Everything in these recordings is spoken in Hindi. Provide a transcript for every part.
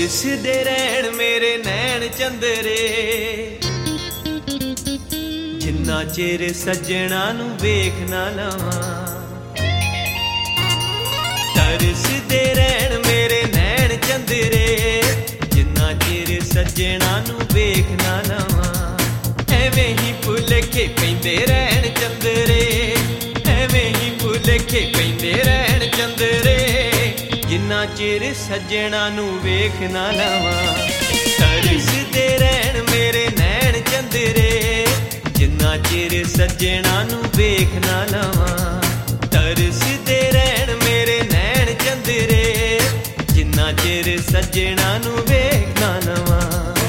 तरसदे रहन मेरे नैन चंदरे, जिन्ना चिर सज्जणा नू वेख ना लवां। तरसदे रहन मेरे नैन चंदरे, जिन्ना चिर सज्जणा नू वेख ना लवां। एवें ही भुलेखे पैंदे रहन चंदरे, एवें ही भुलेखे पैंदे रहन चंदरे, जिन्ना चिर सज्जणा नू वेख ना लवां। तरसदे रहन मेरे नैन चंदरे, जिन्ना चिर सज्जणा नू वेख ना लवां। तरसदे रहन मेरे नैन चंदरे, जिन्ना चिर सज्जणा नू वेख ना लवां।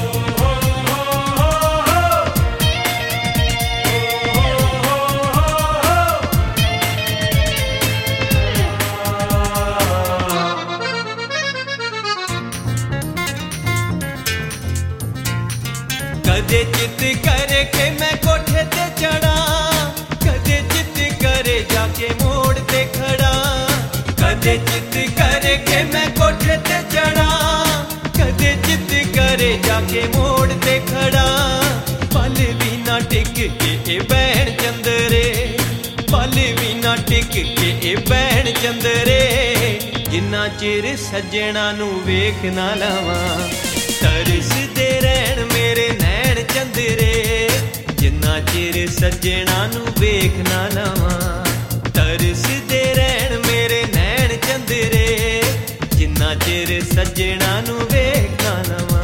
कदे चित करे के मैं कोठे ते चढ़ा, कदे चित करे जाके मोड़ ते खड़ा। कदे चित करे के मैं कोठे ते चढ़ा, कदे चित करे जाके मोड़ ते खड़ा। पल भी ना टिक के ए बैण चंदरे, पल भी ना टिक के ए बैण चंदरे, जिन्ना चिर सज्जणा नू वेख ना लवां। तरसदे रहन मेरे नैन चंदरे, जिन्ना चिर सज्जणा नू वेख ना लवां। तरसदे रहन मेरे नैन चंदरे, जिन्ना चिर सज्जणा नू वेख ना लवां।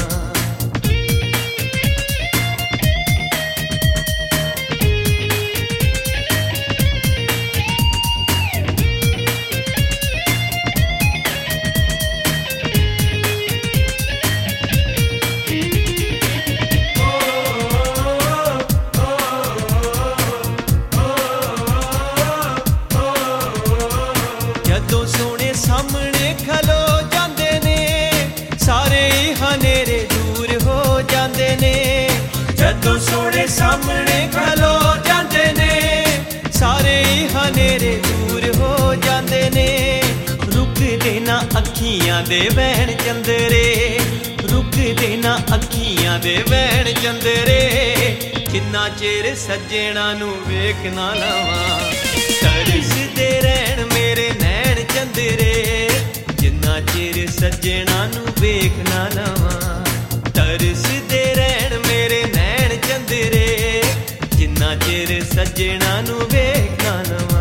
जदों सोने सामने खलो जांदे ने, सारे हनेरे दूर हो जांदे ने। जदों सोने सामने खलो जांदे ने, सारे हनेरे दूर हो जांदे ने। रुक देना अखियां दे वैण चंदरे, रुक देना अखियां दे वैण चंदरे, जिन्ना चिर सज्जणा नू वेख ना लवां। तरसदे रहन मेरे नैन चंदरे, जिन्ना चिर सज्जणा नू वेख ना लवां। तरसदे रहन मेरे नैन चंदरे, जिन्ना चिर सज्जणा नू वेख ना लवां।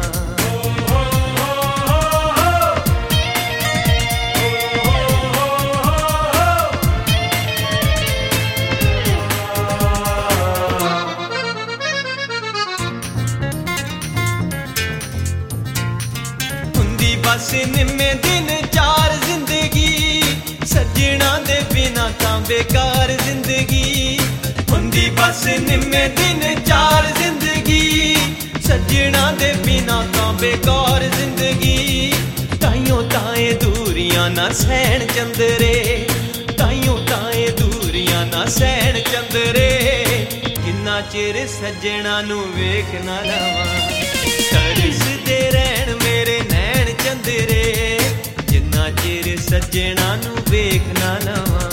बस निम्मे दिन चार जिंदगी, सज्जणा दे बिना तां बेकार जिंदगी। हुंदी बस निम्मे दिन चार जिंदगी, सज्जणा दे बिना तां बेकार जिंदगी। ताइयों ताए दूरियां ना सहन चंदरे, ताइयों ताए दूरियां ना सहन चंदरे, जिन्ना चिर सज्जणा नू वेख ना लवां। तरसदे रहन मेरे नैन चंदरे, जिन्ना चिर सज्जणा नू वेख ना लवां।